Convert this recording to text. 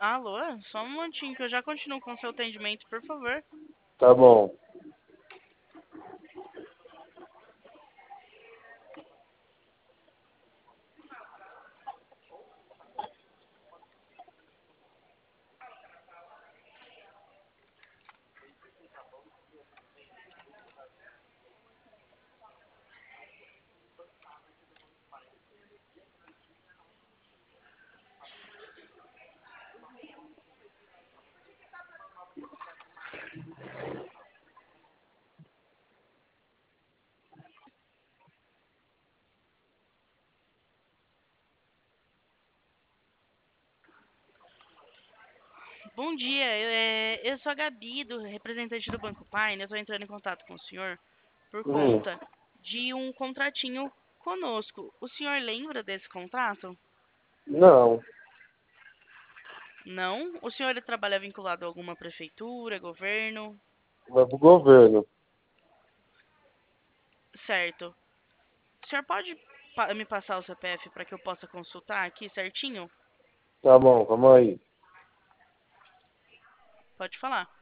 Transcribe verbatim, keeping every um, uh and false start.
Alô? Só um momentinho que eu já continuo com o seu atendimento, por favor. Tá bom. Bom dia, eu, é, eu sou a Gabi, do representante do Banco Pine. Eu estou entrando em contato com o senhor por Hum, conta de um contratinho conosco. O senhor lembra desse contrato? não. Não? O senhor ele trabalha vinculado a alguma prefeitura, governo? Vai pro governo. Certo. O senhor pode pa- me passar o C P F para que eu possa consultar aqui certinho? Tá bom, calma aí. Pode falar.